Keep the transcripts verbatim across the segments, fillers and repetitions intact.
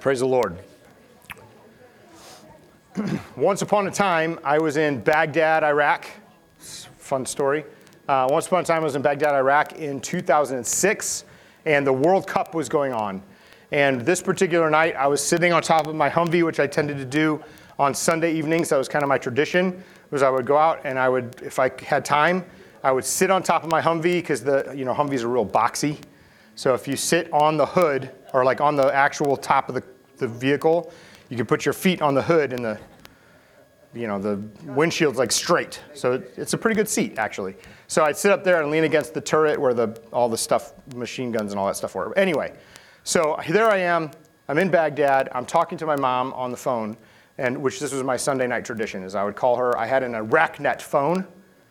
Praise the Lord. Once upon a time, I was in Baghdad, Iraq. Fun story. Uh, once upon a time, I was in Baghdad, Iraq in two thousand six, and the World Cup was going on. And this particular night, I was sitting on top of my Humvee, which I tended to do on Sunday evenings. That was kind of my tradition, was I would go out and I would, if I had time, I would sit on top of my Humvee because the, you know, Humvees are real boxy. So if you sit on the hood, or like on the actual top of the, the vehicle, you can put your feet on the hood and the, you know, the windshield's like straight. So it, it's a pretty good seat, actually. So I'd sit up there and lean against the turret where the all the stuff, machine guns and all that stuff were. Anyway, so there I am. I'm in Baghdad. I'm talking to my mom on the phone, and which this was my Sunday night tradition, is I would call her. I had an IraqNet phone.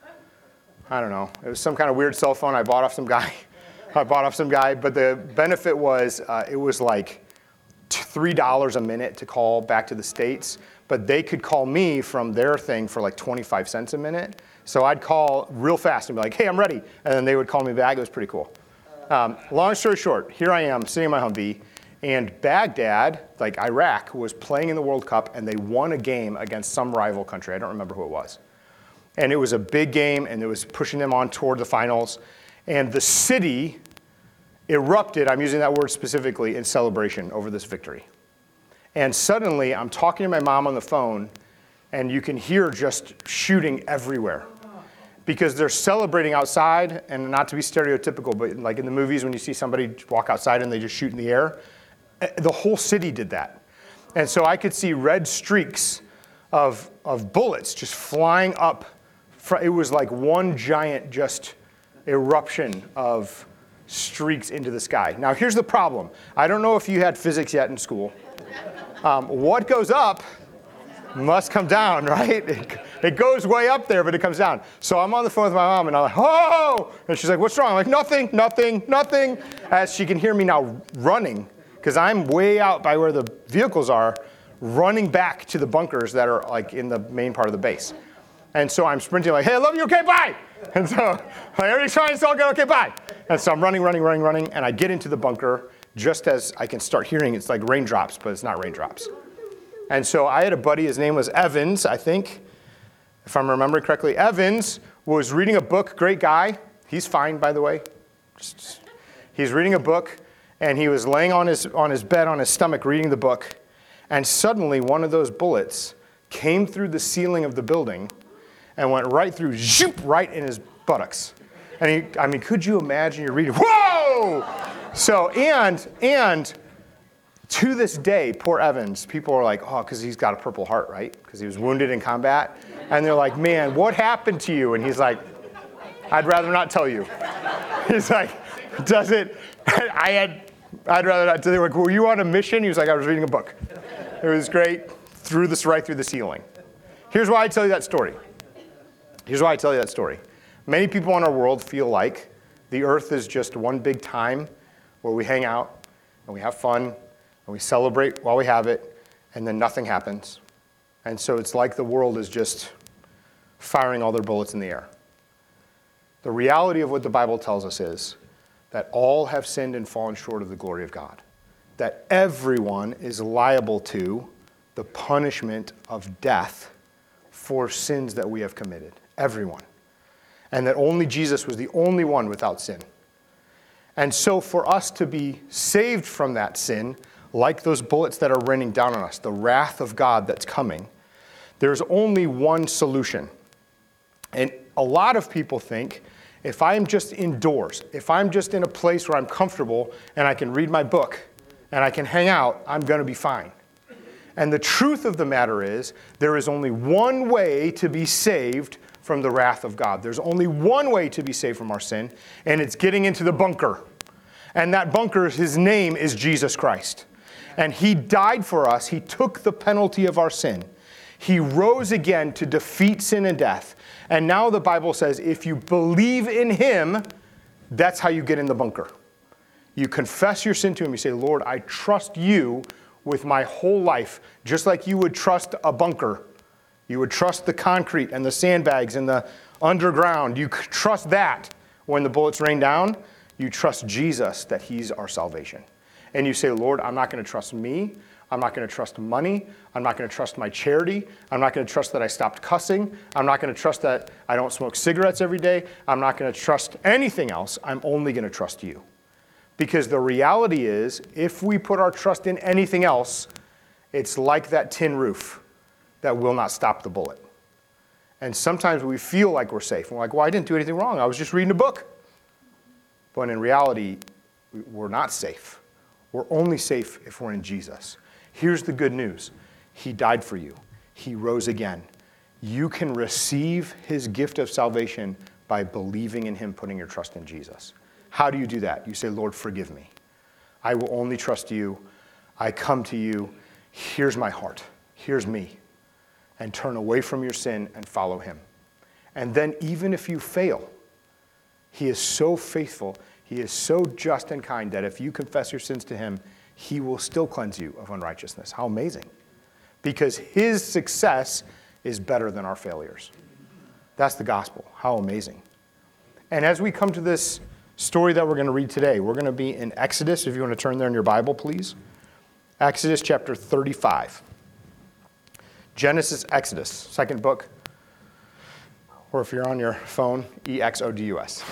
I don't know. It was some kind of weird cell phone I bought off some guy. I bought off some guy, but the benefit was uh, it was like three dollars a minute to call back to the States, but they could call me from their thing for like twenty-five cents a minute. So I'd call real fast and be like, hey, I'm ready. And then they would call me back. It was pretty cool. Um, long story short, here I am sitting in my Humvee, and Baghdad, like Iraq, was playing in the World Cup, and they won a game against some rival country. I don't remember who it was. And it was a big game, and it was pushing them on toward the finals. And the city erupted, I'm using that word specifically, in celebration over this victory. And suddenly, I'm talking to my mom on the phone, and you can hear just shooting everywhere. Because they're celebrating outside, and not to be stereotypical, but like in the movies when you see somebody walk outside and they just shoot in the air, the whole city did that. And so I could see red streaks of, of bullets just flying up. It was like one giant just eruption of streaks into the sky. Now, here's the problem. I don't know if you had physics yet in school. Um, what goes up must come down, right? It, it goes way up there, but it comes down. So I'm on the phone with my mom, and I'm like, oh! And she's like, what's wrong? I'm like, nothing, nothing, nothing. As she can hear me now running, because I'm way out by where the vehicles are, running back to the bunkers that are like in the main part of the base. And so I'm sprinting like, hey, I love you, okay, bye! And so like, everything's fine, it's all good, okay, bye! And so I'm running, running, running, running, and I get into the bunker just as I can start hearing it's like raindrops, but it's not raindrops. And so I had a buddy, his name was Evans, I think, if I'm remembering correctly. Evans was reading a book, great guy. He's fine, by the way. Just, he's reading a book, and he was laying on his, on his bed on his stomach reading the book, and suddenly one of those bullets came through the ceiling of the building and went right through, zoop, right in his buttocks. And he, I mean, could you imagine you're reading, whoa! So, and, and to this day, poor Evans, people are like, oh, because he's got a Purple Heart, right? Because he was wounded in combat. And they're like, man, what happened to you? And he's like, I'd rather not tell you. He's like, does it, I had, I'd rather not tell you. Like, were you on a mission? He was like, I was reading a book. It was great, threw this right through the ceiling. Here's why I tell you that story. Here's why I tell you that story. Many people in our world feel like the earth is just one big time where we hang out and we have fun and we celebrate while we have it, and then nothing happens. And so it's like the world is just firing all their bullets in the air. The reality of what the Bible tells us is that all have sinned and fallen short of the glory of God. That everyone is liable to the punishment of death for sins that we have committed. Everyone. And that only Jesus was the only one without sin. And so for us to be saved from that sin, like those bullets that are raining down on us, the wrath of God that's coming, there's only one solution. And a lot of people think, if I'm just indoors, if I'm just in a place where I'm comfortable and I can read my book and I can hang out, I'm going to be fine. And the truth of the matter is, there is only one way to be saved from the wrath of God. There's only one way to be saved from our sin, and it's getting into the bunker. And that bunker, his name is Jesus Christ. And he died for us. He took the penalty of our sin. He rose again to defeat sin and death. And now the Bible says, if you believe in him, that's how you get in the bunker. You confess your sin to him. You say, Lord, I trust you with my whole life, just like you would trust a bunker. You would trust the concrete and the sandbags and the underground. You trust that when the bullets rain down. You trust Jesus that he's our salvation. and you say, Lord, I'm not going to trust me. I'm not going to trust money. I'm not going to trust my charity. I'm not going to trust that I stopped cussing. I'm not going to trust that I don't smoke cigarettes every day. I'm not going to trust anything else. I'm only going to trust you. Because the reality is, if we put our trust in anything else, it's like that tin roof that will not stop the bullet. And sometimes we feel like we're safe. We're like, well, I didn't do anything wrong. I was just reading a book. But in reality, we're not safe. We're only safe if we're in Jesus. Here's the good news. He died for you. He rose again. You can receive his gift of salvation by believing in him, putting your trust in Jesus. How do you do that? You say, Lord, forgive me. I will only trust you. I come to you. Here's my heart. Here's me. And turn away from your sin and follow him. And then even if you fail, he is so faithful, he is so just and kind that if you confess your sins to him, he will still cleanse you of unrighteousness. How amazing. Because his success is better than our failures. That's the gospel. How amazing. And as we come to this story that we're going to read today, we're going to be in Exodus. If you want to turn there in your Bible, please. Exodus chapter thirty-five. Genesis, Exodus, second book. Or if you're on your phone, E X O D U S.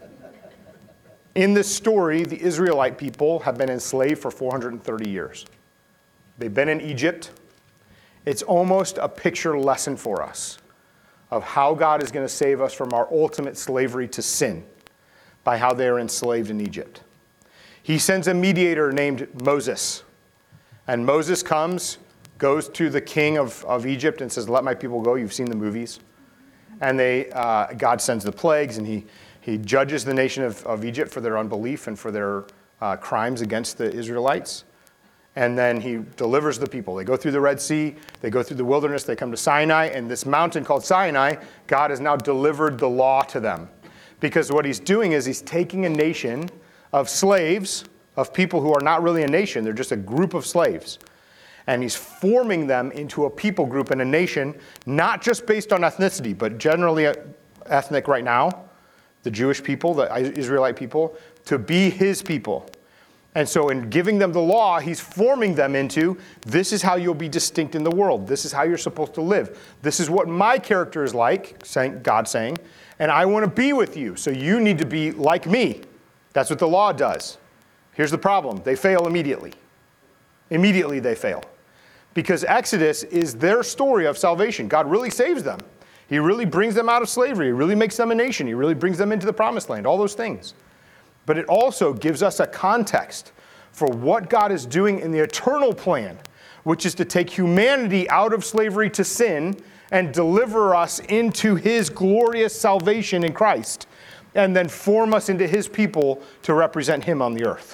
In this story, the Israelite people have been enslaved for four hundred thirty years. They've been in Egypt. It's almost a picture lesson for us of how God is going to save us from our ultimate slavery to sin by how they are enslaved in Egypt. He sends a mediator named Moses. And Moses comes, goes to the king of, of Egypt and says, let my people go. You've seen the movies. And they, uh, God sends the plagues, and he, he judges the nation of, of Egypt for their unbelief and for their uh, crimes against the Israelites. And then he delivers the people. They go through the Red Sea, they go through the wilderness, they come to Sinai, and this mountain called Sinai, God has now delivered the law to them. Because what he's doing is he's taking a nation of slaves, of people who are not really a nation, they're just a group of slaves. And he's forming them into a people group and a nation, not just based on ethnicity, but generally ethnic right now, the Jewish people, the Israelite people, to be his people. And so in giving them the law, he's forming them into, this is how you'll be distinct in the world. This is how you're supposed to live. This is what my character is like, saying, God saying, and I want to be with you, so you need to be like me. That's what the law does. Here's the problem. They fail immediately. Immediately they fail. Because Exodus is their story of salvation. God really saves them. He really brings them out of slavery. He really makes them a nation. He really brings them into the promised land, all those things. But it also gives us a context for what God is doing in the eternal plan, which is to take humanity out of slavery to sin and deliver us into his glorious salvation in Christ, and then form us into his people to represent him on the earth.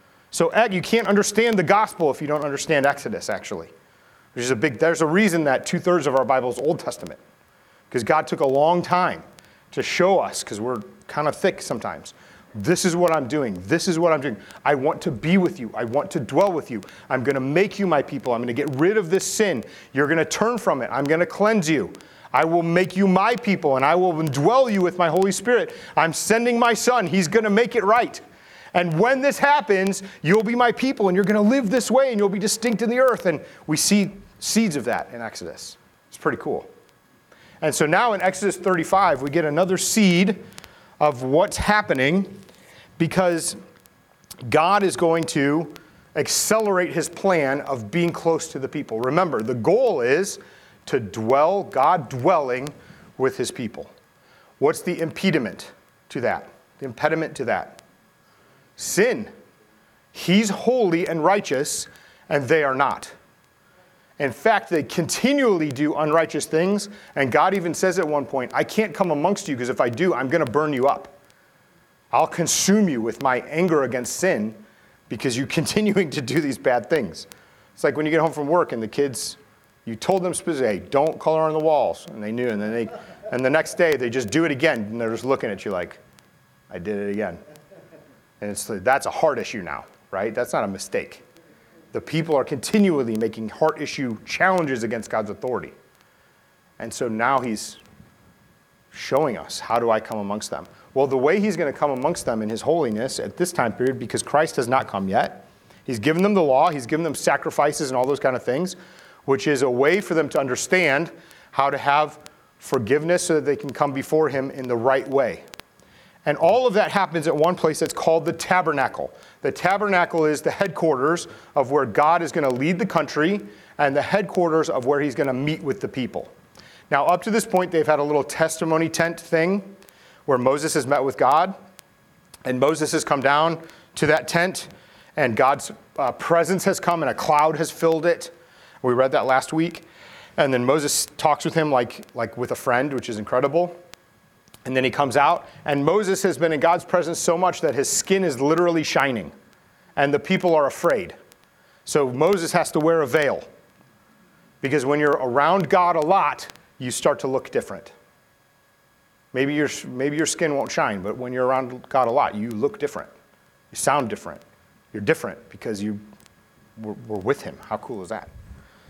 So you can't understand the gospel if you don't understand Exodus, actually. There's a big, there's a reason that two-thirds of our Bible is Old Testament. Because God took a long time to show us, because we're kind of thick sometimes. This is what I'm doing. This is what I'm doing. I want to be with you. I want to dwell with you. I'm going to make you my people. I'm going to get rid of this sin. You're going to turn from it. I'm going to cleanse you. I will make you my people, and I will indwell you with my Holy Spirit. I'm sending my son. He's going to make it right. And when this happens, you'll be my people, and you're going to live this way, and you'll be distinct in the earth. And we see seeds of that in Exodus. It's pretty cool. And so now in Exodus thirty-five, we get another seed of what's happening, because God is going to accelerate his plan of being close to the people. Remember, the goal is to dwell, God dwelling with his people. What's the impediment to that? The impediment to that? Sin. He's holy and righteous, and they are not. In fact, they continually do unrighteous things, and God even says at one point, I can't come amongst you, because if I do, I'm going to burn you up. I'll consume you with my anger against sin because you're continuing to do these bad things. It's like when you get home from work and the kids, you told them specifically, hey, don't color on the walls. And they knew, and then they, and the next day they just do it again, and they're just looking at you like, I did it again. And it's that's a heart issue now, right? That's not a mistake. The people are continually making heart issue challenges against God's authority. And so now he's showing us, how do I come amongst them? Well, the way he's going to come amongst them in his holiness at this time period, because Christ has not come yet, He's given them the law. He's given them sacrifices and all those kind of things, which is a way for them to understand how to have forgiveness so that they can come before him in the right way. And all of that happens at one place that's called the tabernacle. The tabernacle is the headquarters of where God is going to lead the country and the headquarters of where he's going to meet with the people. Now, up to this point, they've had a little testimony tent thing where Moses has met with God. And Moses has come down to that tent, and God's uh, presence has come, and a cloud has filled it. We read that last week. And then Moses talks with him like, like with a friend, which is incredible. And then he comes out, and Moses has been in God's presence so much that his skin is literally shining, and the people are afraid. So Moses has to wear a veil, because when you're around God a lot, you start to look different. Maybe your, maybe your skin won't shine, but when you're around God a lot, you look different. You sound different. You're different because you were, were with him. How cool is that?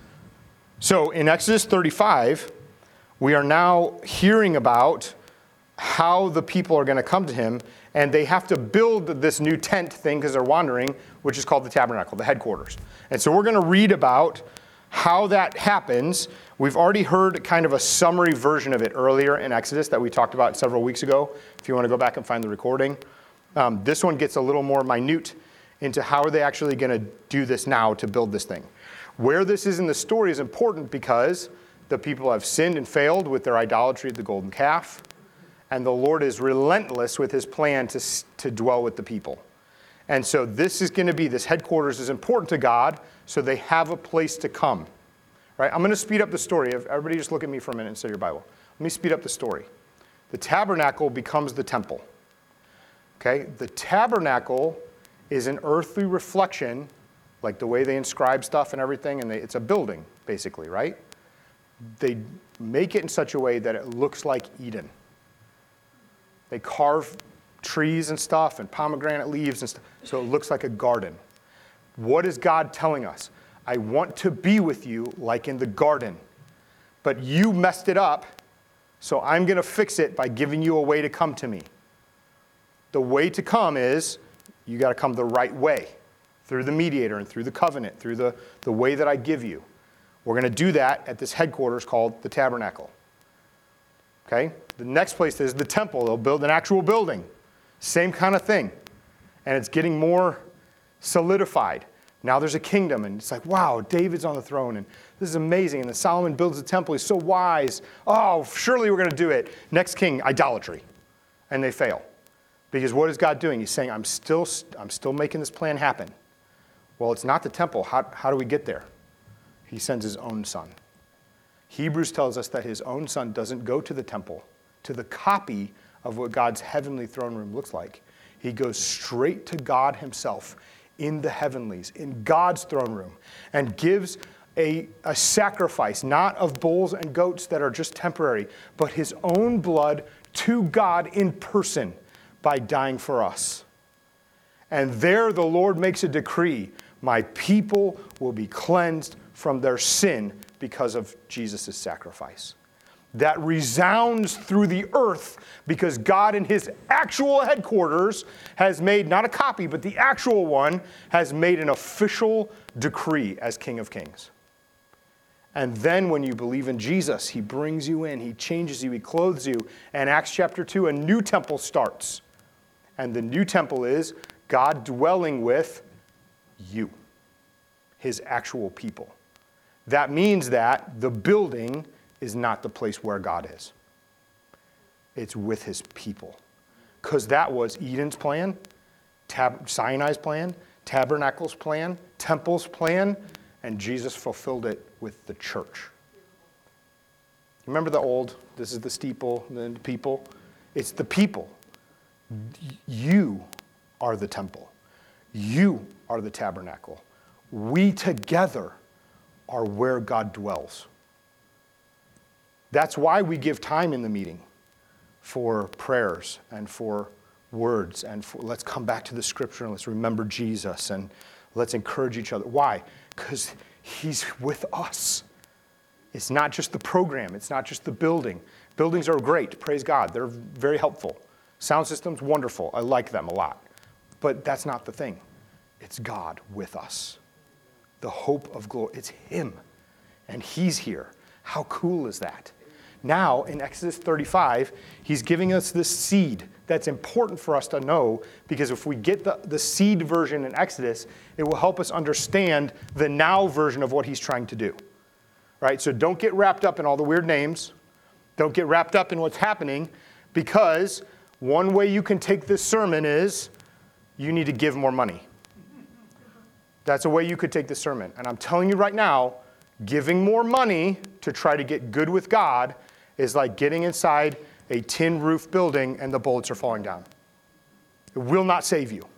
So in Exodus thirty-five, we are now hearing about how the people are going to come to him, and they have to build this new tent thing because they're wandering, which is called the tabernacle, the headquarters. And so we're going to read about how that happens. We've already heard kind of a summary version of it earlier in Exodus that we talked about several weeks ago, if you want to go back and find the recording. Um, this one gets a little more minute into how are they actually going to do this now to build this thing. Where this is in the story is important because the people have sinned and failed with their idolatry of the golden calf, and the Lord is relentless with his plan to, to dwell with the people. And so this is going to be, this headquarters is important to God, so they have a place to come. Right? I'm going to speed up the story. Everybody just look at me for a minute and say your Bible. Let me speed up the story. The tabernacle becomes the temple. Okay? The tabernacle is an earthly reflection, like the way they inscribe stuff and everything, and they, it's a building, basically, right? They make it in such a way that it looks like Eden. They carve trees and stuff and pomegranate leaves and stuff, so it looks like a garden. What is God telling us? I want to be with you like in the garden, but you messed it up, so I'm going to fix it by giving you a way to come to me. The way to come is you got to come the right way, through the mediator and through the covenant, through the, the way that I give you. We're going to do that at this headquarters called the tabernacle. Okay? The next place is the temple. They'll build an actual building. Same kind of thing. And it's getting more solidified. Now there's a kingdom, and it's like, wow, David's on the throne, and this is amazing. And then Solomon builds a temple. He's so wise. Oh, surely we're going to do it. Next king, idolatry. And they fail. Because what is God doing? He's saying, I'm still, I'm still making this plan happen. Well, it's not the temple. How, how do we get there? He sends his own son. Hebrews tells us that his own son doesn't go to the temple, to the copy of what God's heavenly throne room looks like. He goes straight to God himself in the heavenlies, in God's throne room, and gives a, a sacrifice, not of bulls and goats that are just temporary, but his own blood to God in person by dying for us. And there the Lord makes a decree, my people will be cleansed from their sin because of Jesus' sacrifice. That resounds through the earth because God in his actual headquarters has made, not a copy, but the actual one, has made an official decree as King of Kings. And then when you believe in Jesus, he brings you in, he changes you, he clothes you. And Acts chapter two, a new temple starts. And the new temple is God dwelling with you, his actual people. That means that the building is not the place where God is. It's with his people. Because that was Eden's plan, Tab- Sinai's plan, Tabernacle's plan, Temple's plan, and Jesus fulfilled it with the church. Remember the old, this is the steeple, the people? It's the people. You are the temple. You are the tabernacle. We together are where God dwells. That's why we give time in the meeting for prayers and for words and for let's come back to the scripture and let's remember Jesus and let's encourage each other. Why? Because he's with us. It's not just the program. It's not just the building. Buildings are great. Praise God. They're very helpful. Sound systems, wonderful. I like them a lot. But that's not the thing. It's God with us. The hope of glory. It's him. And he's here. How cool is that? Now, in Exodus thirty-five, he's giving us this seed that's important for us to know, because if we get the, the seed version in Exodus, it will help us understand the now version of what he's trying to do. Right? So don't get wrapped up in all the weird names. Don't get wrapped up in what's happening, because one way you can take this sermon is you need to give more money. That's a way you could take the sermon. And I'm telling you right now, giving more money to try to get good with God is like getting inside a tin roof building and the bullets are falling down. It will not save you.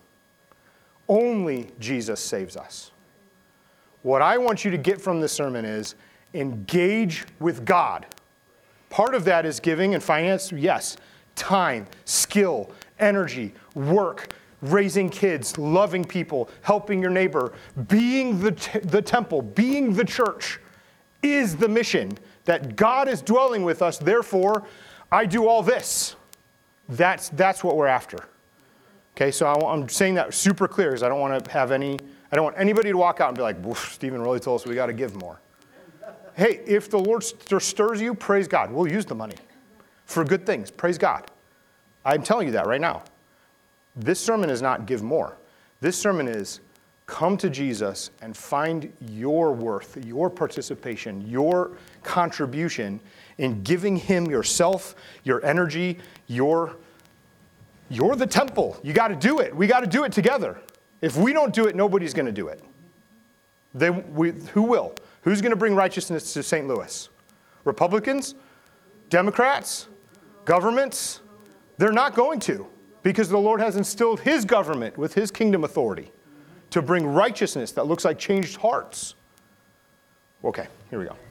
Only Jesus saves us. What I want you to get from this sermon is engage with God. Part of that is giving and finance, yes. Time, skill, energy, work, raising kids, loving people, helping your neighbor, being the, t- the temple, being the church is the mission that God is dwelling with us. Therefore, I do all this. That's, that's what we're after. Okay, so I, I'm saying that super clear because I don't want to have any, I don't want anybody to walk out and be like, Stephen really told us we got to give more. Hey, if the Lord st- stirs you, praise God. We'll use the money for good things. Praise God. I'm telling you that right now. This sermon is not give more. This sermon is come to Jesus and find your worth, your participation, your contribution in giving him yourself, your energy, your, you're the temple. You got to do it. We got to do it together. If we don't do it, nobody's going to do it. They, we, who will? Who's going to bring righteousness to Saint Louis? Republicans? Democrats? Governments? They're not going to, because the Lord has instilled his government with his kingdom authority to bring righteousness that looks like changed hearts. Okay, here we go.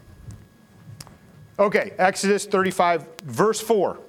Okay, Exodus thirty-five, verse four.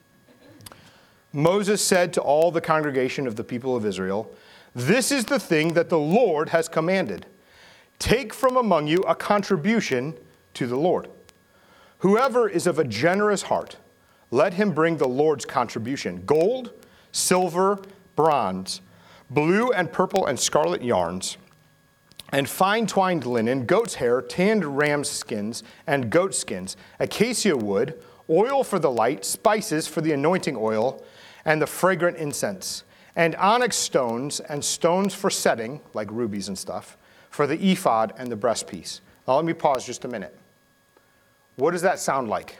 Moses said to all the congregation of the people of Israel, "This is the thing that the Lord has commanded. Take from among you a contribution to the Lord. Whoever is of a generous heart, let him bring the Lord's contribution, gold, silver, bronze, blue and purple and scarlet yarns, and fine twined linen, goat's hair, tanned ram's skins, and goat skins, acacia wood, oil for the light, spices for the anointing oil, and the fragrant incense, and onyx stones and stones for setting, like rubies and stuff, for the ephod and the breastpiece." Now let me pause just a minute. What does that sound like?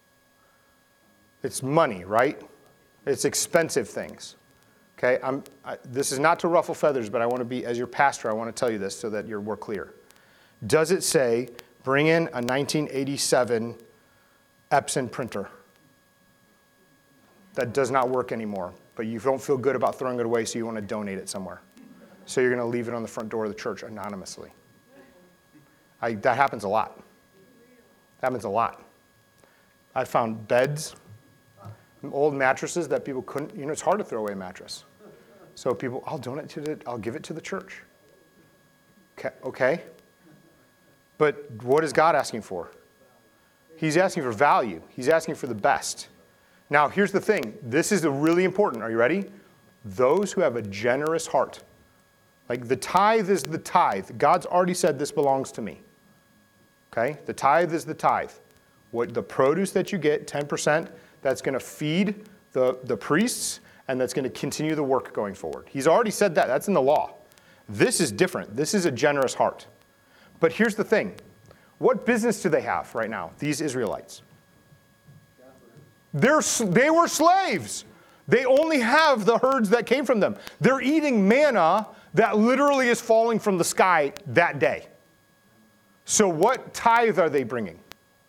It's money, right? It's expensive things. Okay, I'm, I, this is not to ruffle feathers, but I want to be, as your pastor, I want to tell you this so that you're more clear. Does it say, bring in a nineteen eighty-seven Epson printer? That does not work anymore, but you don't feel good about throwing it away, so you want to donate it somewhere. So you're going to leave it on the front door of the church anonymously. I, that happens a lot. Happens a lot. I found beds, old mattresses that people couldn't, you know, it's hard to throw away a mattress. So people, I'll donate to the, I'll give it to the church. Okay, okay. But what is God asking for? He's asking for value. He's asking for the best. Now, here's the thing. This is really important. Are you ready? Those who have a generous heart. Like the tithe is the tithe. God's already said this belongs to me. Okay? The tithe is the tithe. What the produce that you get, ten percent, that's going to feed the, the priests, and that's going to continue the work going forward. He's already said that. That's in the law. This is different. This is a generous heart. But here's the thing. What business do they have right now, these Israelites? They're, they were slaves. They only have the herds that came from them. They're eating manna that literally is falling from the sky that day. So what tithe are they bringing?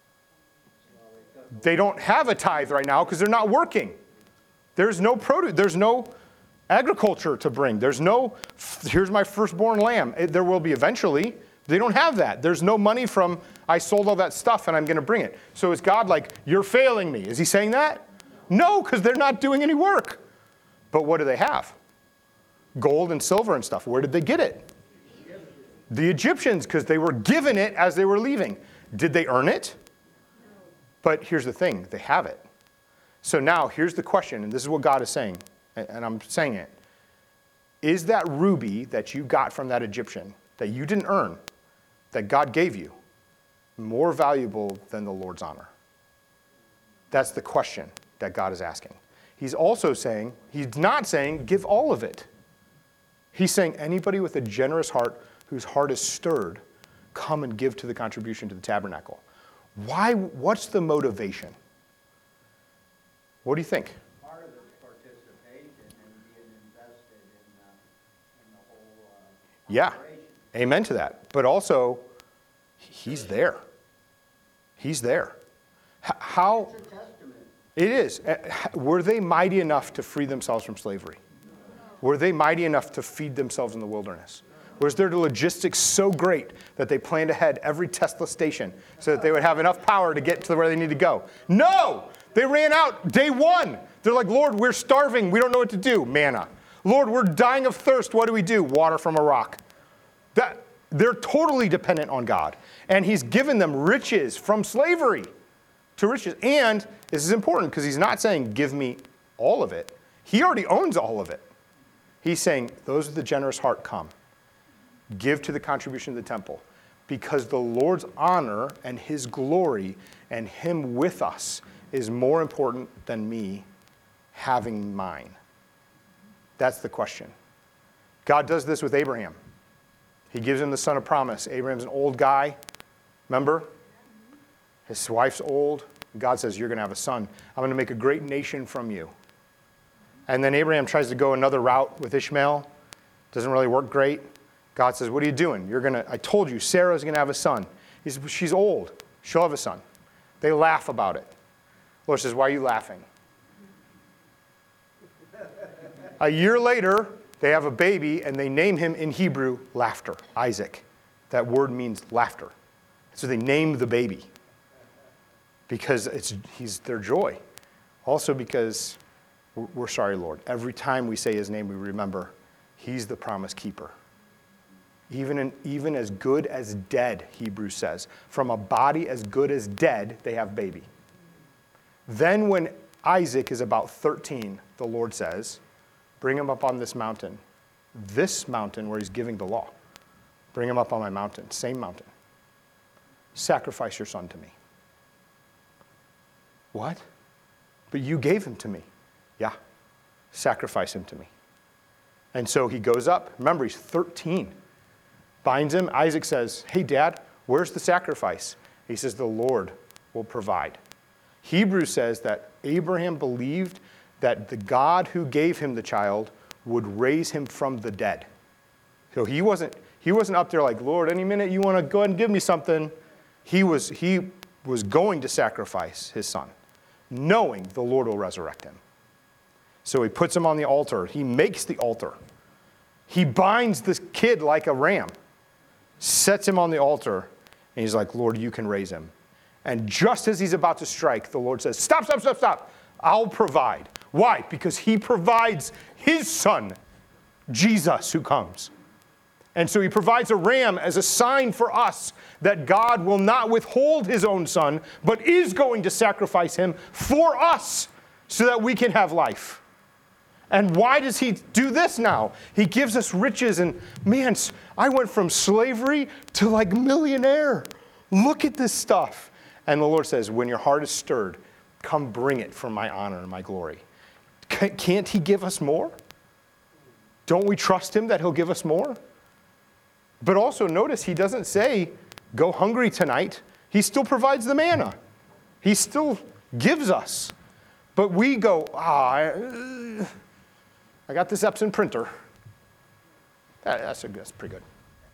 They don't have a tithe right now because they're not working. There's no produce. There's no agriculture to bring. There's no, here's my firstborn lamb. It, there will be eventually. They don't have that. There's no money from, I sold all that stuff and I'm going to bring it. So is God like, you're failing me? Is he saying that? No, because they're not doing any work. But what do they have? Gold and silver and stuff. Where did they get it? The Egyptians, because they were given it as they were leaving. Did they earn it? But here's the thing, they have it. So now here's the question, and this is what God is saying, and I'm saying it. is that ruby that you got from that Egyptian, that you didn't earn, that God gave you, more valuable than the Lord's honor? That's the question that God is asking. He's also saying, he's not saying, give all of it. He's saying, anybody with a generous heart, whose heart is stirred, come and give to the contribution to the tabernacle. Why? What's the motivation? What do you think? Part of it's participation and being invested in the, in the whole uh, Yeah, operation. amen to that. But also, he's there. He's there. H- How? It's a testament. It is. Uh, h- Were they mighty enough to free themselves from slavery? Were they mighty enough to feed themselves in the wilderness? Was their logistics so great that they planned ahead every Tesla station so that they would have enough power to get to where they need to go? No! They ran out day one. They're like, Lord, we're starving. We don't know what to do. Manna. Lord, we're dying of thirst. What do we do? Water from a rock. That, they're totally dependent on God. And he's given them riches from slavery to riches. And this is important because he's not saying, give me all of it. He already owns all of it. He's saying, those with the generous heart come. Give to the contribution of the temple. Because the Lord's honor and his glory and him with us is more important than me having mine. That's the question. God does this with Abraham. He gives him the son of promise. Abraham's an old guy. Remember? His wife's old. God says, you're going to have a son. I'm going to make a great nation from you. And then Abraham tries to go another route with Ishmael. Doesn't really work great. God says, what are you doing? You're going to, I told you, Sarah's going to have a son. He says, she's old. She'll have a son. They laugh about it. The Lord says, why are you laughing? A year later, they have a baby, and they name him in Hebrew, Laughter, Isaac. That word means laughter. So they name the baby because it's he's their joy. Also because, we're sorry, Lord, every time we say his name, we remember he's the promise keeper. Even, in, even as good as dead, Hebrews says. From a body as good as dead, they have baby. Then when Isaac is about thirteen, the Lord says, bring him up on this mountain. This mountain where he's giving the law. Bring him up on my mountain, same mountain. Sacrifice your son to me. What? But you gave him to me. Yeah. Sacrifice him to me. And so he goes up. Remember, he's thirteen. Binds him. Isaac says, hey, Dad, where's the sacrifice? He says, the Lord will provide. Hebrews says that Abraham believed that the God who gave him the child would raise him from the dead. So he wasn't, he wasn't up there like, Lord, any minute you want to go ahead and give me something. He was, he was going to sacrifice his son, knowing the Lord will resurrect him. So he puts him on the altar. He makes the altar. He binds this kid like a ram, sets him on the altar, and he's like, Lord, you can raise him. And just as he's about to strike, the Lord says, stop, stop, stop, stop. I'll provide. Why? Because he provides his son, Jesus, who comes. And so he provides a ram as a sign for us that God will not withhold his own son, but is going to sacrifice him for us so that we can have life. And why does he do this now? He gives us riches, and man, I went from slavery to like millionaire. Look at this stuff. And the Lord says, when your heart is stirred, come bring it for my honor and my glory. Can't he give us more? Don't we trust him that he'll give us more? But also notice he doesn't say, go hungry tonight. He still provides the manna. He still gives us. But we go, ah, I, I got this Epson printer. That, that's, a, that's pretty good.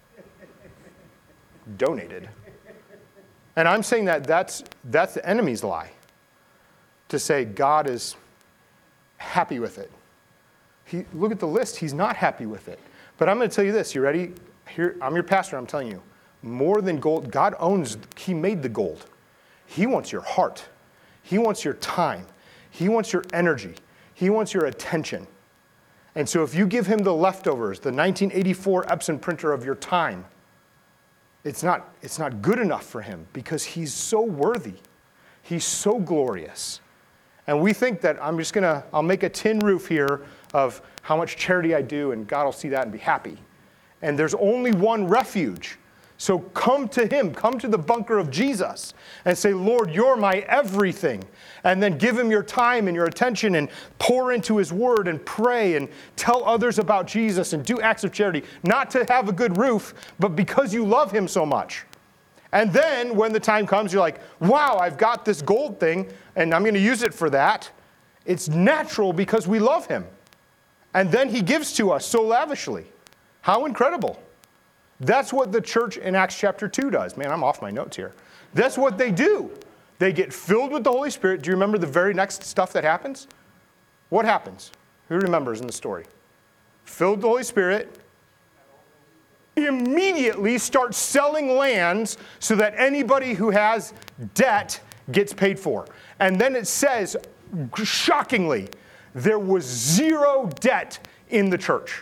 Donated. And I'm saying that that's, that's the enemy's lie. To say God is happy with it. He, look at the list. He's not happy with it. But I'm going to tell you this. You ready? Here, I'm your pastor. I'm telling you. More than gold. God owns, he made the gold. He wants your heart. He wants your time. He wants your energy. He wants your attention. And so if you give him the leftovers, the nineteen eighty-four Epson printer of your time, it's not, it's not good enough for him because he's so worthy. He's so glorious. And we think that I'm just going to, I'll make a tin roof here of how much charity I do, and God will see that and be happy. And there's only one refuge. So come to him, come to the bunker of Jesus and say, Lord, you're my everything. And then give him your time and your attention and pour into his word and pray and tell others about Jesus and do acts of charity. Not to have a good roof, but because you love him so much. And then when the time comes, you're like, wow, I've got this gold thing and I'm going to use it for that. It's natural because we love him. And then he gives to us so lavishly. How incredible. That's what the church in Acts chapter two does. Man, I'm off my notes here. That's what they do. They get filled with the Holy Spirit. Do you remember the very next stuff that happens? What happens? Who remembers in the story? Filled with the Holy Spirit. Immediately start selling lands so that anybody who has debt gets paid for. And then it says, shockingly, there was zero debt in the church.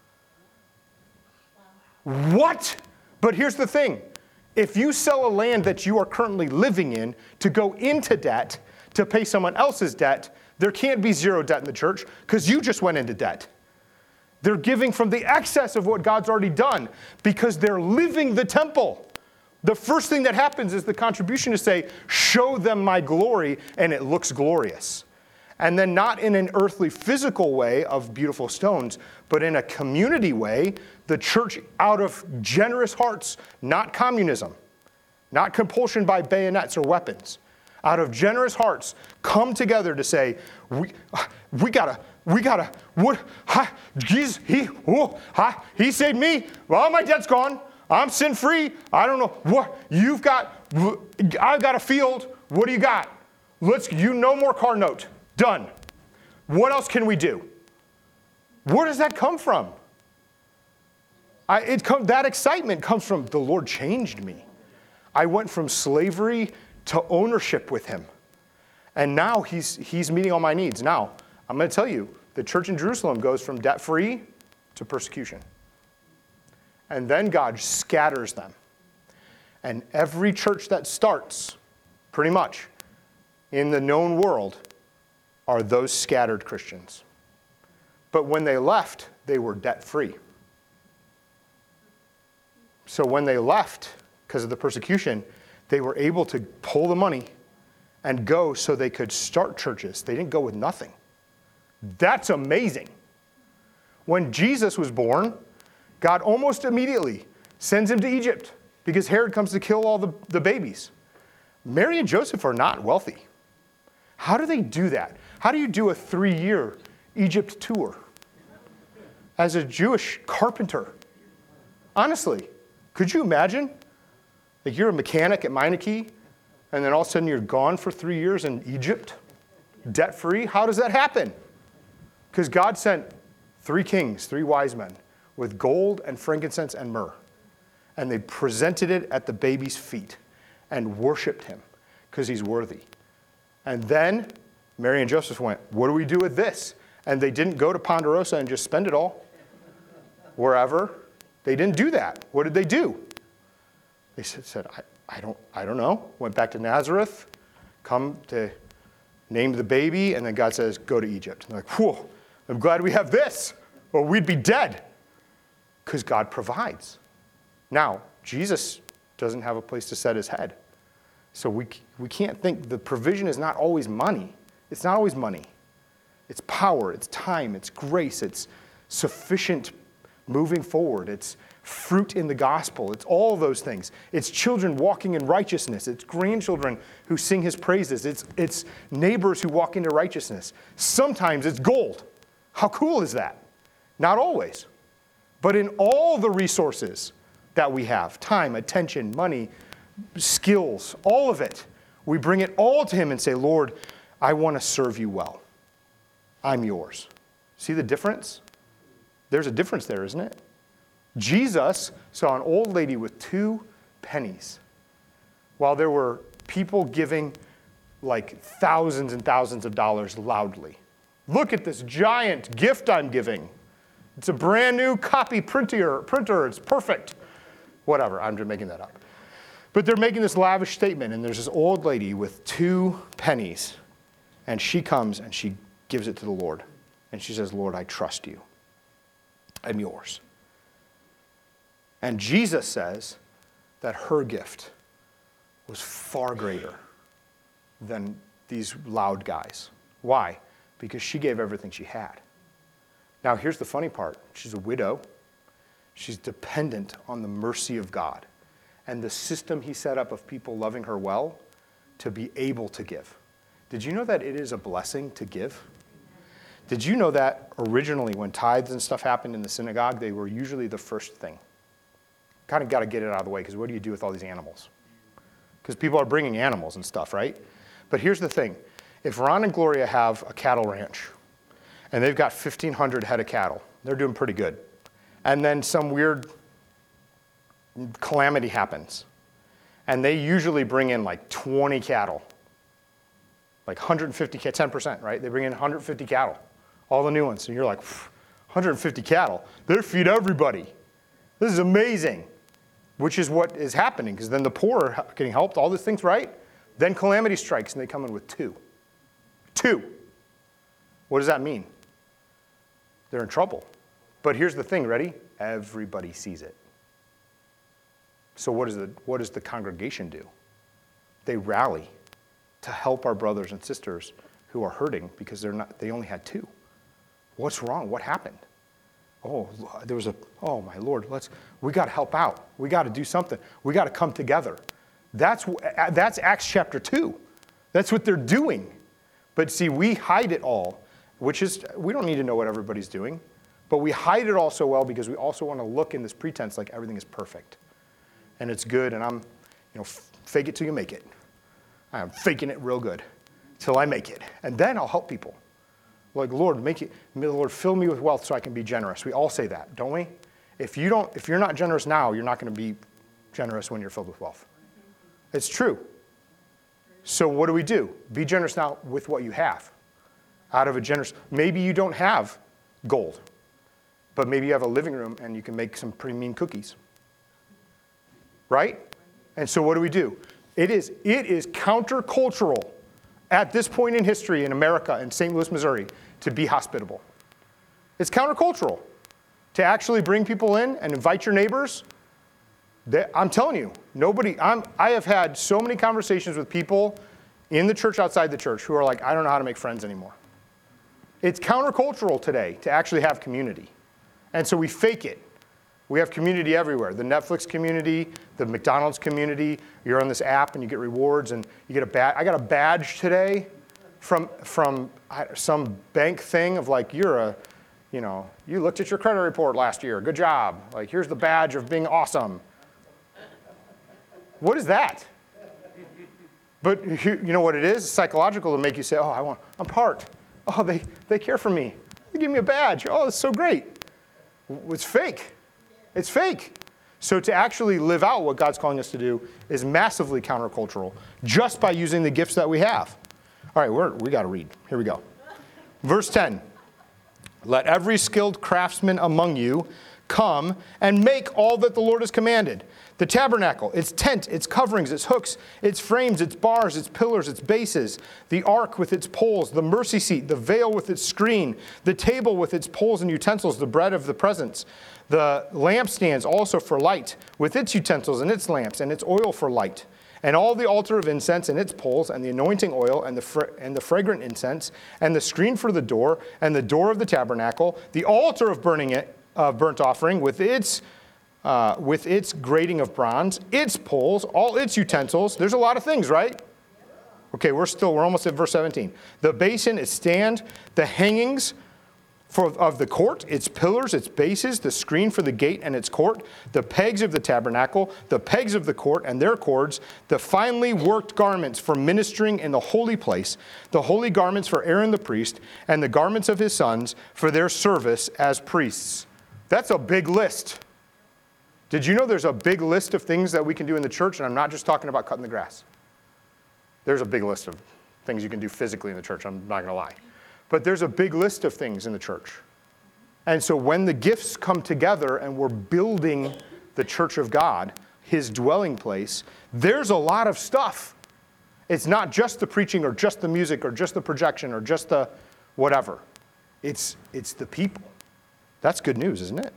What? But here's the thing. If you sell a land that you are currently living in to go into debt, to pay someone else's debt, there can't be zero debt in the church because you just went into debt. They're giving from the excess of what God's already done because they're living the temple. The first thing that happens is the contribution to say, show them my glory, and it looks glorious. And then not in an earthly physical way of beautiful stones, but in a community way, the church out of generous hearts, not communism, not compulsion by bayonets or weapons, out of generous hearts, come together to say, we, we gotta, we gotta, what, hi, Jesus, he, oh, hi, he saved me, well, my debt's gone, I'm sin-free, I don't know, what, you've got, I've got a field, what do you got? Let's, you no more car note. Done. What else can we do? Where does that come from? I, it come, that excitement comes from the Lord changed me. I went from slavery to ownership with him. And now he's, he's meeting all my needs. Now, I'm going to tell you, the church in Jerusalem goes from debt-free to persecution. And then God scatters them. And every church that starts, pretty much, in the known world, are those scattered Christians. But when they left, they were debt-free. So when they left, because of the persecution, they were able to pull the money and go so they could start churches. They didn't go with nothing. That's amazing. When Jesus was born, God almost immediately sends him to Egypt because Herod comes to kill all the, the babies. Mary and Joseph are not wealthy. How do they do that? How do you do a three-year Egypt tour as a Jewish carpenter? Honestly, could you imagine? Like you're a mechanic at Meineke, and then all of a sudden you're gone for three years in Egypt, debt-free? How does that happen? Because God sent three kings, three wise men, with gold and frankincense and myrrh. And they presented it at the baby's feet and worshiped him because he's worthy. And then Mary and Joseph went, what do we do with this? And they didn't go to Ponderosa and just spend it all wherever. They didn't do that. What did they do? They said, I, I, don't, I don't know. Went back to Nazareth, come to name the baby, and then God says, go to Egypt. And they're like, whew, I'm glad we have this, or we'd be dead. Because God provides. Now, Jesus doesn't have a place to set his head. So we, we can't think the provision is not always money. It's not always money. It's power, it's time, it's grace, it's sufficient moving forward. It's fruit in the gospel. It's all those things. It's children walking in righteousness. It's grandchildren who sing his praises. It's, it's neighbors who walk into righteousness. Sometimes it's gold. How cool is that? Not always. But in all the resources that we have, time, attention, money, skills, all of it, we bring it all to him and say, Lord, I want to serve you well. I'm yours. See the difference? There's a difference there, isn't it? Jesus saw an old lady with two pennies while there were people giving like thousands and thousands of dollars loudly. Look at this giant gift I'm giving. It's a brand new copy printer. printer. It's perfect. Whatever, I'm just making that up. But they're making this lavish statement, and there's this old lady with two pennies, and she comes and she gives it to the Lord. And she says, Lord, I trust you. I'm yours. And Jesus says that her gift was far greater than these loud guys. Why? Because she gave everything she had. Now, here's the funny part. She's a widow. She's dependent on the mercy of God and the system he set up of people loving her well to be able to give. Did you know that it is a blessing to give? Did you know that originally when tithes and stuff happened in the synagogue, they were usually the first thing? Kind of got to get it out of the way, because what do you do with all these animals? Because people are bringing animals and stuff, right? But here's the thing. If Ron and Gloria have a cattle ranch, and they've got fifteen hundred head of cattle, they're doing pretty good. And then some weird calamity happens, and they usually bring in like twenty cattle, like one hundred fifty, ten percent, right? They bring in one hundred fifty cattle, all the new ones. And you're like, one hundred fifty cattle? They feed everybody. This is amazing, which is what is happening, because then the poor are getting helped, all these things, right? Then calamity strikes, and they come in with two. Two. What does that mean? They're in trouble. But here's the thing, ready? Everybody sees it. So what does the, what does the congregation do? They rally to help our brothers and sisters who are hurting because they're not, they only had two. What's wrong? What happened? Oh, there was a, oh my Lord, let's, we got to help out. We got to do something. We got to come together. That's, that's Acts chapter two. That's what they're doing. But see, we hide it all, which is, we don't need to know what everybody's doing, but we hide it all so well because we also want to look in this pretense like everything is perfect and it's good, and I'm, you know, fake it till you make it. I'm faking it real good till I make it, and then I'll help people. Like, Lord, make it, may the Lord fill me with wealth so I can be generous. We all say that, don't we? If you don't, if you're not generous now, you're not going to be generous when you're filled with wealth. It's true. So what do we do? Be generous now with what you have. Out of a generous, maybe you don't have gold, but maybe you have a living room and you can make some pretty mean cookies. Right? And so what do we do? It is, it is countercultural at this point in history in America, in Saint Louis, Missouri, to be hospitable. It's countercultural to actually bring people in and invite your neighbors. They, I'm telling you, nobody, I'm, I have had so many conversations with people in the church, outside the church, who are like, I don't know how to make friends anymore. It's countercultural today to actually have community. And so we fake it. We have community everywhere. The Netflix community, the McDonald's community. You're on this app and you get rewards and you get a badge. I got a badge today from, from some bank thing of like, you're a, you know, you looked at your credit report last year. Good job. Like, here's the badge of being awesome. What is that? But you know what it is? It's psychological to make you say, oh, I want, I'm part. Oh, they, they care for me. They give me a badge. Oh, it's so great. It's fake. It's fake. So to actually live out what God's calling us to do is massively countercultural just by using the gifts that we have. All right, we're, we got to read. Here we go. Verse ten. Let every skilled craftsman among you come and make all that the Lord has commanded. The tabernacle, its tent, its coverings, its hooks, its frames, its bars, its pillars, its bases, the ark with its poles, the mercy seat, the veil with its screen, the table with its poles and utensils, the bread of the presence, the lampstands also for light, with its utensils and its lamps and its oil for light, and all the altar of incense and its poles, and the anointing oil and the fra- and the fragrant incense, and the screen for the door, and the door of the tabernacle, the altar of burning it, uh, burnt offering with its uh, with its grating of bronze, its poles, all its utensils. There's a lot of things, right? Okay, we're still we're almost at verse seventeen. The basin, its stand, the hangings For, of the court, its pillars, its bases, the screen for the gate and its court, the pegs of the tabernacle, the pegs of the court and their cords, the finely worked garments for ministering in the holy place, the holy garments for Aaron the priest, and the garments of his sons for their service as priests. That's a big list. Did you know there's a big list of things that we can do in the church? And I'm not just talking about cutting the grass. There's a big list of things you can do physically in the church, I'm not going to lie. But there's a big list of things in the church. And so when the gifts come together and we're building the church of God, his dwelling place, there's a lot of stuff. It's not just the preaching or just the music or just the projection or just the whatever. It's, it's the people. That's good news, isn't it?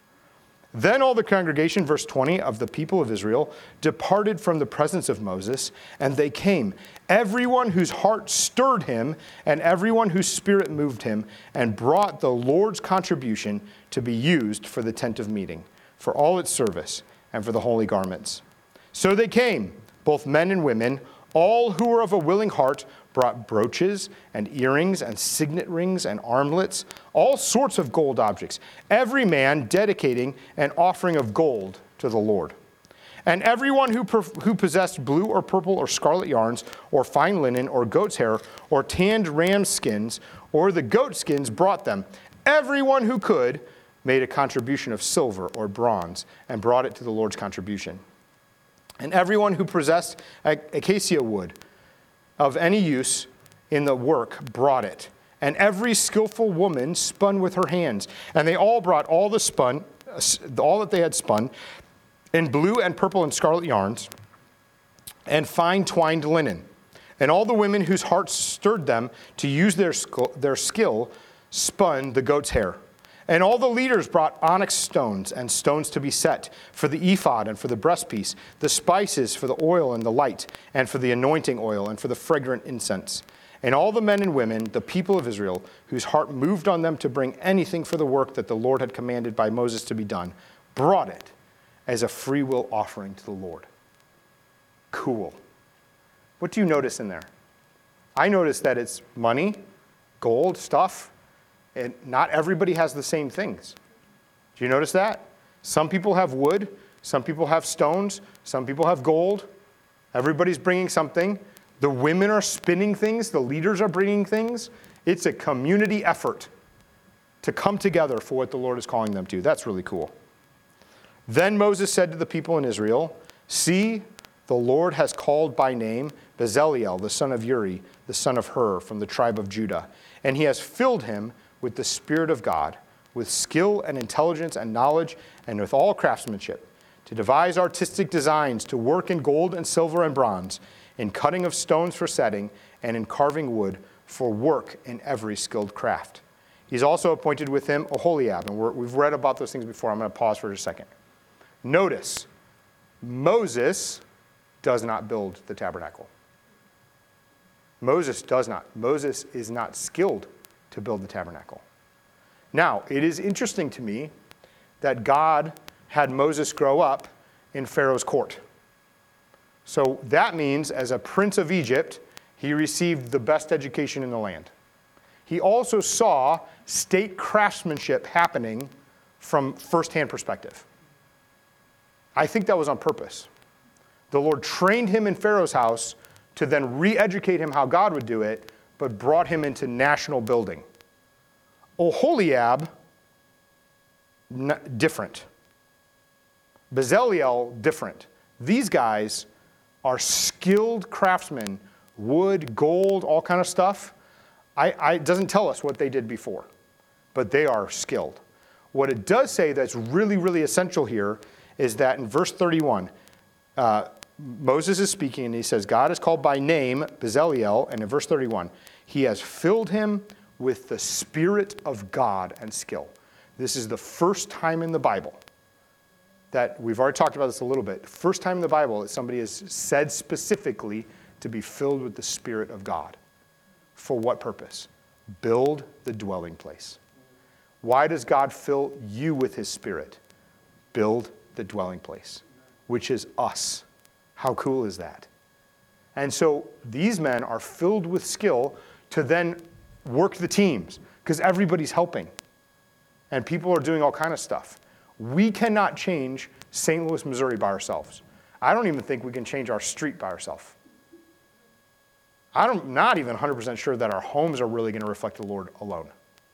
Then all the congregation, verse twenty, of the people of Israel departed from the presence of Moses, and they came, everyone whose heart stirred him, and everyone whose spirit moved him, and brought the Lord's contribution to be used for the tent of meeting, for all its service, and for the holy garments. So they came, both men and women, all who were of a willing heart, brought brooches and earrings and signet rings and armlets, all sorts of gold objects, every man dedicating an offering of gold to the Lord. And everyone who, who possessed blue or purple or scarlet yarns, or fine linen, or goat's hair, or tanned ram skins, or the goat skins brought them. Everyone who could made a contribution of silver or bronze and brought it to the Lord's contribution. And everyone who possessed acacia wood of any use in the work brought it. And every skillful woman spun with her hands. And they all brought all the spun, all that they had spun, in blue and purple and scarlet yarns, and fine twined linen. And all the women whose hearts stirred them to use their skill, their skill spun the goat's hair. And all the leaders brought onyx stones and stones to be set for the ephod and for the breastpiece, the spices for the oil and the light, and for the anointing oil and for the fragrant incense. And all the men and women, the people of Israel, whose heart moved on them to bring anything for the work that the Lord had commanded by Moses to be done, brought it as a freewill offering to the Lord. Cool. What do you notice in there? I notice that it's money, gold, stuff. And not everybody has the same things. Do you notice that? Some people have wood, some people have stones, some people have gold. Everybody's bringing something. The women are spinning things, the leaders are bringing things. It's a community effort to come together for what the Lord is calling them to. That's really cool. Then Moses said to the people in Israel, "See, the Lord has called by name Bezaleel, the son of Uri, the son of Hur, from the tribe of Judah, and he has filled him with the Spirit of God, with skill and intelligence and knowledge, and with all craftsmanship, to devise artistic designs, to work in gold and silver and bronze, in cutting of stones for setting, and in carving wood, for work in every skilled craft. He's also appointed with him Oholiab." And we're, we've read about those things before. I'm going to pause for just a second. Notice, Moses does not build the tabernacle. Moses does not. Moses is not skilled to build the tabernacle. Now, it is interesting to me that God had Moses grow up in Pharaoh's court. So that means, as a prince of Egypt, he received the best education in the land. He also saw state craftsmanship happening from firsthand perspective. I think that was on purpose. The Lord trained him in Pharaoh's house to then re-educate him how God would do it, but brought him into national building. Oholiab, n- different. Bezaleel, different. These guys are skilled craftsmen, wood, gold, all kind of stuff. I, I, it doesn't tell us what they did before, but they are skilled. What it does say that's really, really essential here is that in verse thirty-one, uh, Moses is speaking, and he says, God is called by name, Bezaleel, and in verse thirty-one, he has filled him with the Spirit of God and skill. This is the first time in the Bible that, we've already talked about this a little bit, first time in the Bible that somebody has said specifically to be filled with the Spirit of God. For what purpose? Build the dwelling place. Why does God fill you with his Spirit? Build the dwelling place, which is us. How cool is that? And so these men are filled with skill to then work the teams, because everybody's helping. And people are doing all kind of stuff. We cannot change Saint Louis, Missouri by ourselves. I don't even think we can change our street by ourselves. I'm not even one hundred percent sure that our homes are really going to reflect the Lord alone.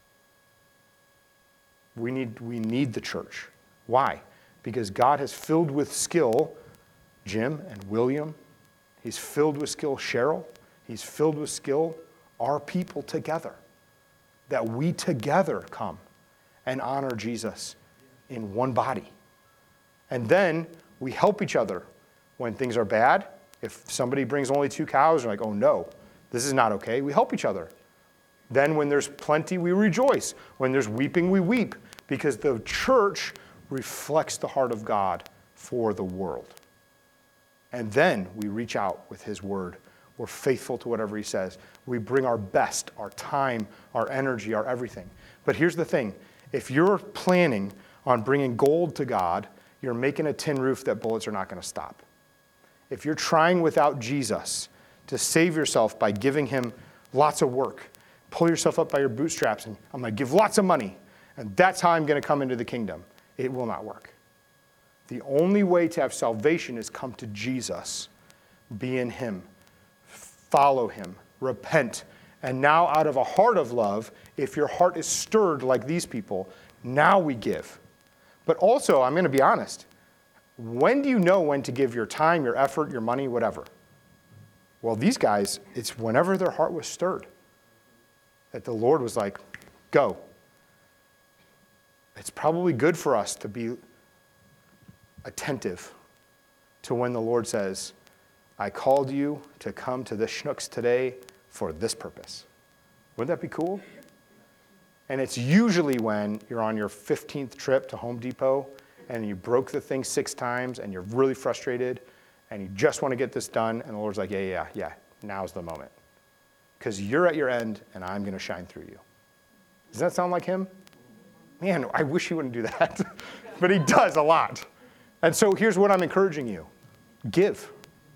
We need, we need the church. Why? Because God has filled with skill Jim and William. He's filled with skill Cheryl. He's filled with skill our people together. That we together come and honor Jesus in one body. And then we help each other when things are bad. If somebody brings only two cows, we're like, oh no, this is not okay. We help each other. Then when there's plenty, we rejoice. When there's weeping, we weep, because the church reflects the heart of God for the world. And then we reach out with his word. We're faithful to whatever he says. We bring our best, our time, our energy, our everything. But here's the thing. If you're planning on bringing gold to God, you're making a tin roof that bullets are not going to stop. If you're trying without Jesus to save yourself by giving him lots of work, pull yourself up by your bootstraps and I'm going to give lots of money, and that's how I'm going to come into the kingdom, it will not work. The only way to have salvation is come to Jesus, be in him, follow him, repent. And now out of a heart of love, if your heart is stirred like these people, now we give. But also, I'm going to be honest, when do you know when to give your time, your effort, your money, whatever? Well, these guys, it's whenever their heart was stirred that the Lord was like, go. It's probably good for us to be attentive to when the Lord says, I called you to come to the Schnucks today for this purpose. Wouldn't that be cool? And it's usually when you're on your fifteenth trip to Home Depot and you broke the thing six times and you're really frustrated and you just want to get this done, and the Lord's like, yeah, yeah, yeah, now's the moment. Because you're at your end and I'm going to shine through you. Does that sound like him? Man, I wish he wouldn't do that. But he does a lot. And so here's what I'm encouraging you. Give.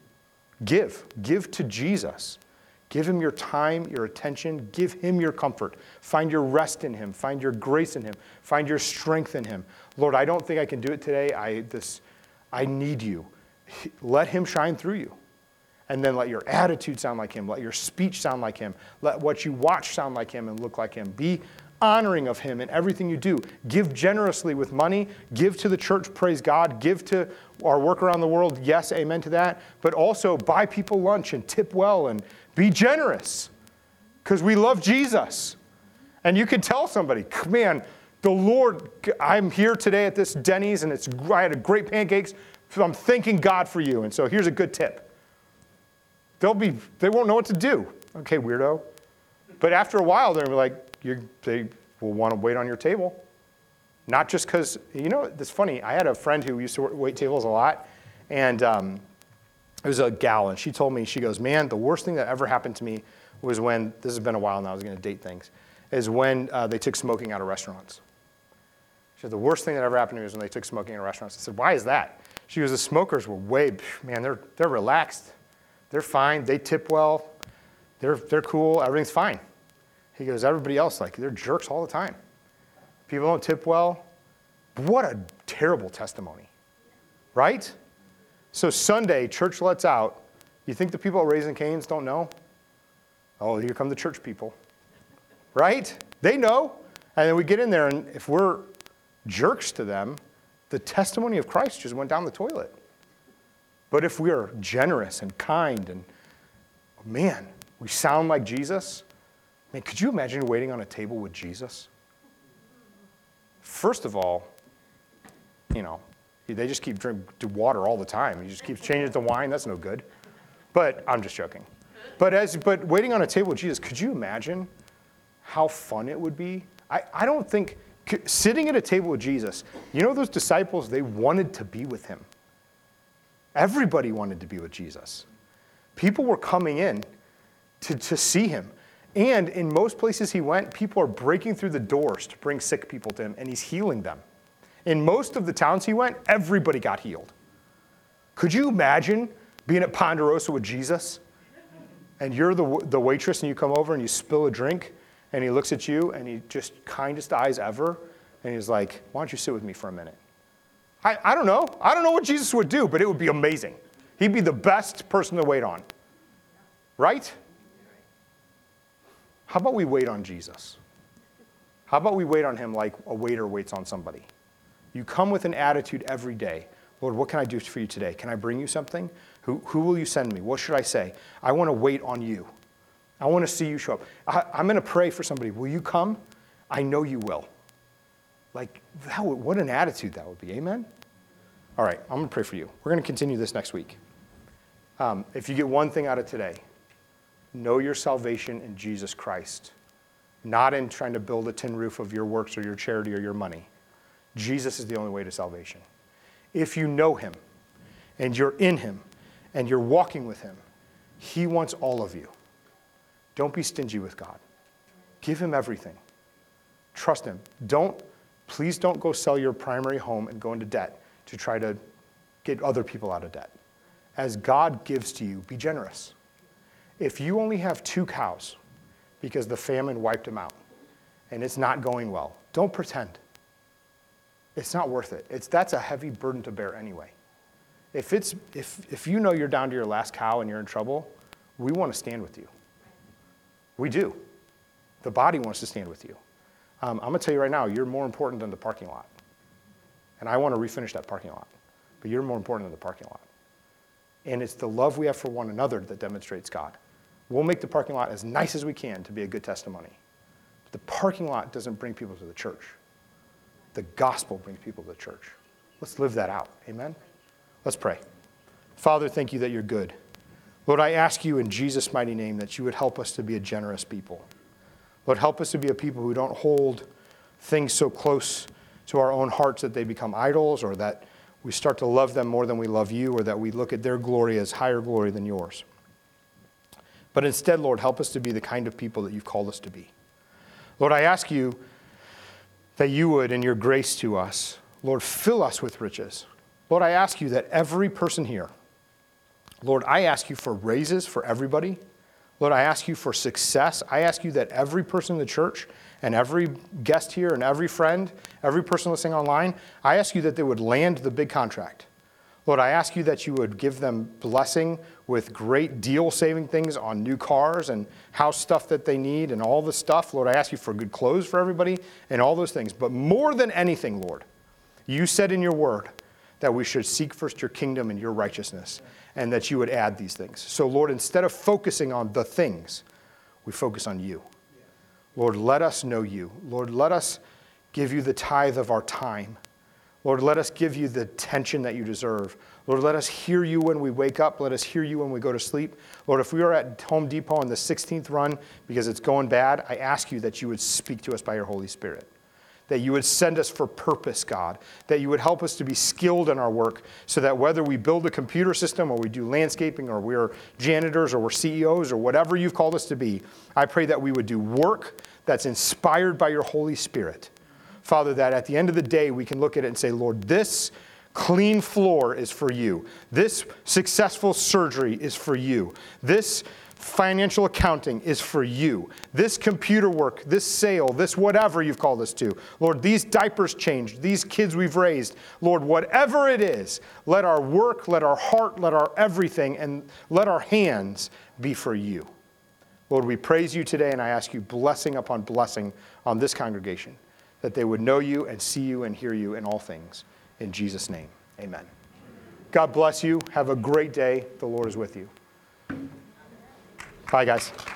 Give. Give to Jesus. Give him your time, your attention. Give him your comfort. Find your rest in him. Find your grace in him. Find your strength in him. Lord, I don't think I can do it today. I, this, I need you. Let him shine through you. And then let your attitude sound like him. Let your speech sound like him. Let what you watch sound like him and look like him. Be honoring of him in everything you do. Give generously with money. Give to the church, praise God. Give to our work around the world, yes, amen to that. But also buy people lunch and tip well and be generous because we love Jesus. And you can tell somebody, man, the Lord, I'm here today at this Denny's and it's I had a great pancakes. So I'm thanking God for you. And so here's a good tip. They'll be, they won't know what to do. Okay, weirdo. But after a while, they're like, you're, they will want to wait on your table. Not just because, you know, it's funny. I had a friend who used to wait tables a lot. And um, it was a gal. And she told me, she goes, man, the worst thing that ever happened to me was when, this has been a while now, I was going to date things, is when uh, they took smoking out of restaurants. She said, the worst thing that ever happened to me was when they took smoking out of restaurants. I said, why is that? She goes, the smokers were way, man, they're, they're relaxed. They're fine. They tip well. They're, they're cool. Everything's fine. He goes, everybody else, like, they're jerks all the time. People don't tip well. What a terrible testimony, right? So Sunday, church lets out. You think the people at Raising Cane's don't know? Oh, here come the church people, right? They know. And then we get in there, and if we're jerks to them, the testimony of Christ just went down the toilet. But if we are generous and kind and, man, we sound like Jesus, man, could you imagine waiting on a table with Jesus? First of all, you know, they just keep drinking water all the time. He just keeps changing it to wine. That's no good. But I'm just joking. But as but waiting on a table with Jesus, could you imagine how fun it would be? I, I don't think, sitting at a table with Jesus, you know those disciples, they wanted to be with him. Everybody wanted to be with Jesus. People were coming in to, to see him. And in most places he went, people are breaking through the doors to bring sick people to him, and he's healing them. In most of the towns he went, everybody got healed. Could you imagine being at Ponderosa with Jesus, and you're the, the waitress, and you come over and you spill a drink, and he looks at you, and he just kindest eyes ever, and he's like, why don't you sit with me for a minute? I, I don't know. I don't know what Jesus would do, but it would be amazing. He'd be the best person to wait on. Right? How about we wait on Jesus? How about we wait on him like a waiter waits on somebody? You come with an attitude every day. Lord, what can I do for you today? Can I bring you something? Who, who will you send me? What should I say? I want to wait on you. I want to see you show up. I, I'm going to pray for somebody. Will you come? I know you will. Like, that would, what an attitude that would be. Amen? All right, I'm going to pray for you. We're going to continue this next week. Um, if you get one thing out of today, know your salvation in Jesus Christ. not in trying to build a tin roof of your works or your charity or your money. Jesus is the only way to salvation. If you know him and you're in him and you're walking with him, he wants all of you. Don't be stingy with God. Give him everything. Trust him. Don't, please don't go sell your primary home and go into debt to try to get other people out of debt. As God gives to you, be generous. If you only have two cows because the famine wiped them out and it's not going well, don't pretend. It's not worth it. It's, that's a heavy burden to bear anyway. If, it's, if, if you know you're down to your last cow and you're in trouble, we want to stand with you. We do. The body wants to stand with you. Um, I'm going to tell you right now, you're more important than the parking lot. And I want to refinish that parking lot. But you're more important than the parking lot. And it's the love we have for one another that demonstrates God. We'll make the parking lot as nice as we can to be a good testimony. But the parking lot doesn't bring people to the church. The gospel brings people to the church. Let's live that out. Amen? Let's pray. Father, thank you that you're good. Lord, I ask you in Jesus' mighty name that you would help us to be a generous people. Lord, help us to be a people who don't hold things so close to our own hearts that they become idols, or that we start to love them more than we love you, or that we look at their glory as higher glory than yours. But instead, Lord, help us to be the kind of people that you've called us to be. Lord, I ask you that you would, in your grace to us, Lord, fill us with riches. Lord, I ask you that every person here, Lord, I ask you for raises for everybody. Lord, I ask you for success. I ask you that every person in the church and every guest here and every friend, every person listening online, I ask you that they would land the big contract. Lord, I ask you that you would give them blessing with great deal-saving things on new cars and house stuff that they need and all the stuff. Lord, I ask you for good clothes for everybody and all those things. But more than anything, Lord, you said in your word that we should seek first your kingdom and your righteousness, and that you would add these things. So, Lord, instead of focusing on the things, we focus on you. Lord, let us know you. Lord, let us give you the tithe of our time. Lord, let us give you the attention that you deserve. Lord, let us hear you when we wake up. Let us hear you when we go to sleep. Lord, if we are at Home Depot on the sixteenth run because it's going bad, I ask you that you would speak to us by your Holy Spirit. That you would send us for purpose, God. That you would help us to be skilled in our work so that whether we build a computer system or we do landscaping or we're janitors or we're C E Os or whatever you've called us to be, I pray that we would do work that's inspired by your Holy Spirit. Father, that at the end of the day we can look at it and say, Lord, this clean floor is for you. This successful surgery is for you. This financial accounting is for you. This computer work, this sale, this whatever you've called us to. Lord, these diapers changed, these kids we've raised. Lord, whatever it is, let our work, let our heart, let our everything, and let our hands be for you. Lord, we praise you today, and I ask you blessing upon blessing on this congregation, that they would know you and see you and hear you in all things. In Jesus' name, amen. God bless you. Have a great day. The Lord is with you. Bye, guys.